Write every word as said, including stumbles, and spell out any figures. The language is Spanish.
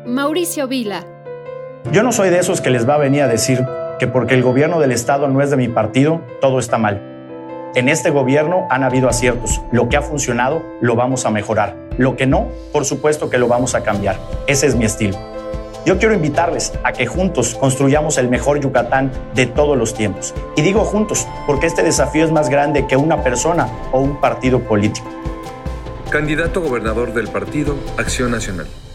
Mauricio Vila. Yo no soy de esos que les va a venir a decir que porque el gobierno del estado no es de mi partido, todo está mal. En este gobierno han habido aciertos. Lo que ha funcionado, lo vamos a mejorar. Lo que no, por supuesto que lo vamos a cambiar. Ese es mi estilo. Yo quiero invitarles a que juntos construyamos el mejor Yucatán de todos los tiempos. Y digo juntos, porque este desafío es más grande que una persona o un partido político. Candidato gobernador del partido Acción Nacional.